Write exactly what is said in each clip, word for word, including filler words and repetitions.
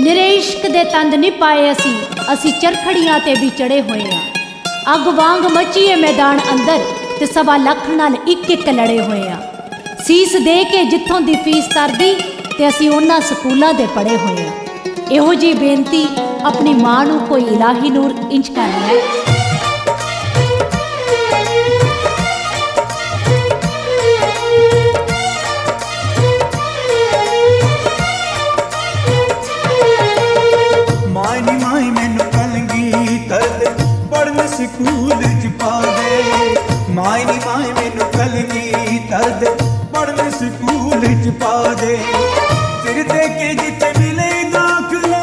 निरे इश्क दे तंद नहीं पाए असी असी चरखड़ियां ते भी चढ़े हुए आ। अग वांग मचीए मैदान अंदर ते सवा लख नाल इक इक लड़े हुए आ। सीस दे के जिथों दी फीस तरदी ते असी उन्हां स्कूलां दे पढ़े हुए आ। इहो जी बेनती अपनी मां नूं कोई इलाही नूर इंच कर लै। स्कूल च पा दे माए नी माए मैनू कलगी तरद पढ़न स्कूल च पा दे। सिर दे के जिथे मिले दाखला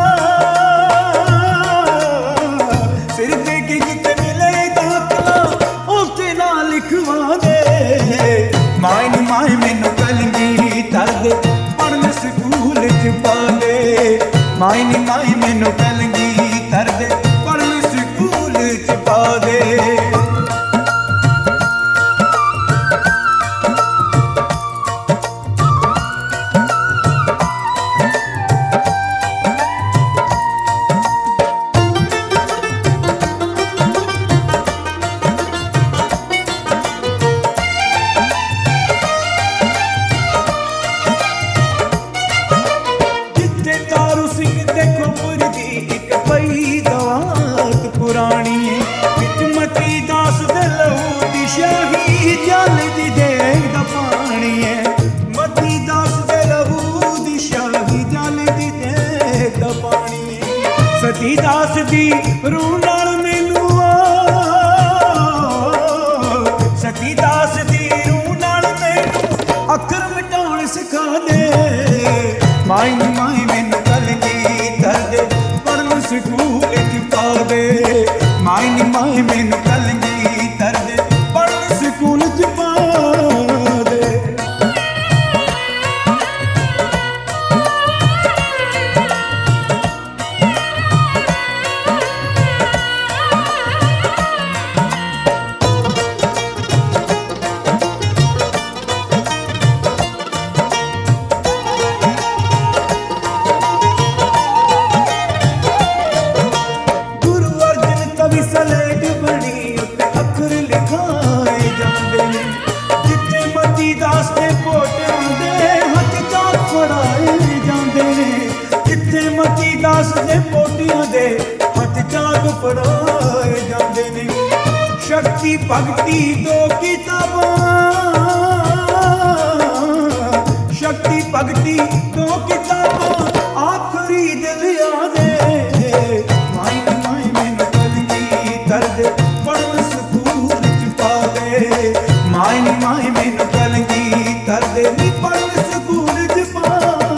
सिर दे के जिथे मिले दाखला उसते ना लिखवा दे। माए नी माए मैनू कलगी तरद पढ़न स्कूल च पा दे। माए नी माए मैनू कलगी तरद पढ़न स्कूल च पा दे। सती दास दी रूह नाल मैनू सती दास दी रूह नाल मैनू अखर मिटाउण सिखा दे। माई नी माई मैनू कलगी तरद पढ़न स्कूल च पा दे। माई नी माई मैनू कलगी तरद पढ़न स्कूल च पा दे। सलेट बनी उत्ते अखर लिखाए जांदे ने जिथे मती दास दे पोटियां दे हथ चाक फड़ाए जांदे ने। जिथे मती दास दे पोटियां दे हथ चाक फड़ाए जांदे ने। शक्ति भगती दो किताबां शक्ति भगती दो किताबां आखरी दिल याद माई माई मैनू तरद पढ़न स्कूल च पा दे। माए नी माए मैनू कलगी तरद नी पढ़न स्कूल च पा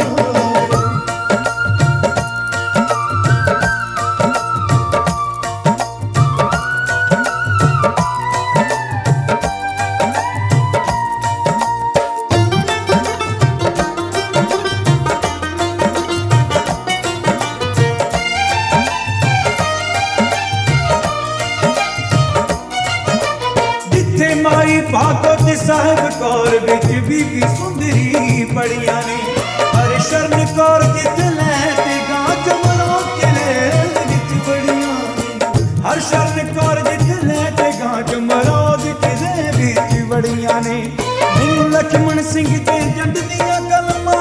माई भागवत साहिब कौर बिच बीबी सुंदरी बड़िया ने। हर शरण कौर जित लैते गा जमरो किले बिच बड़िया ने। हर शरण कौर जित लैते गा जमरो किले बिच बड़िया ने। मैनू लक्ष्मण सिंह दे जंड दियां कलमां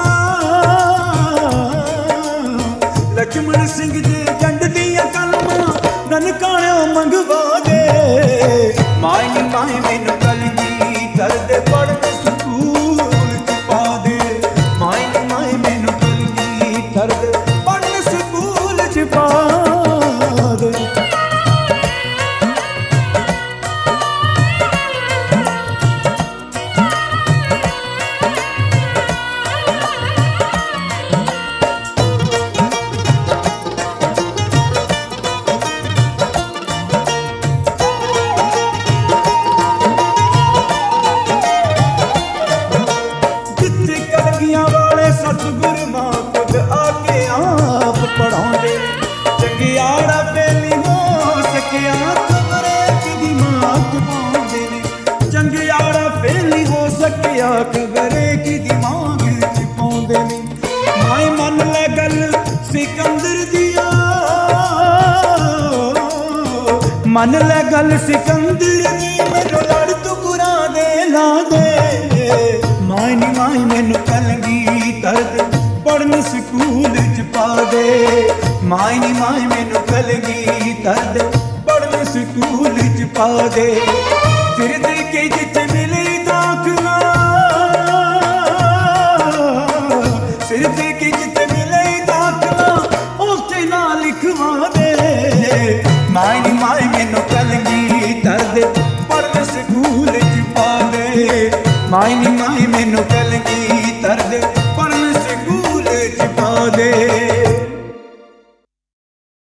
लक्ष्मण सिंह दे जंड दियां कलमां ननकाणियों मंगवा दे। माई नी माई मैनू कलगी तरद पढ़न स्कूल च पा दे। माई नी माई मैनू कलगी तरद पढ़न स्कूल च पा दे। सतगुर मां खुद आके आप पढ़ाउंदे। चंगियाड़ा बेली हो सकिया खबरे कि दिमाग च पाउंदे ने। चंगियाड़ा बेली हो सकिया खबरे कि दिमाग च पाउंदे ने। माए मन लै गल ਸਿਕੰਦਰ ਦੀਆਂ ਮੰਨ ਲੈ ਗੱਲ ਸਿਕੰਦਰ ਦੀ ਮੈਨੂੰ ਲੜ ਟੁਕਰਾਂ ਦੇ ਲਾ ਦੇ ਮਾਈ ਨੀ ਮਾਈ ਮੈਨੂੰ ਕਲਗੀ ਤਰਦ ਪੜਨ ਸਕੂਲ ਚ ਪਾ ਦੇ ਮਾਈ ਨੀ ਮਾਈ ਮੈਨੂੰ ਕਲਗੀ ਤਰਦ ਪੜਨ ਸਕੂਲ ਚ ਪਾ ਦੇ ਫਿਰ ਦੇ ਕੇ ਜਿੱਥੇ ਮਿਲੇ ਦਾਖਲਾ ਫਿਰ ਦੇ ਕੇ ਜਿੱਥੇ ਮਿਲੇ ਦਾਖਲਾ ਉੱਥੇ ਨਾ ਲਿਖਵਾ ਦੇ ਮਾਈ ਨੀ ਮਾਈ ਮੈਨੂੰ ਕਲਗੀ ਤਰਦ ਪੜਨ ਸਕੂਲ ਚ ਪਾ ਦੇ ਮਾਈ ਨੀ ਮਾਈ ਮੈਨੂੰ ਕਲਗੀ ਤਰਦ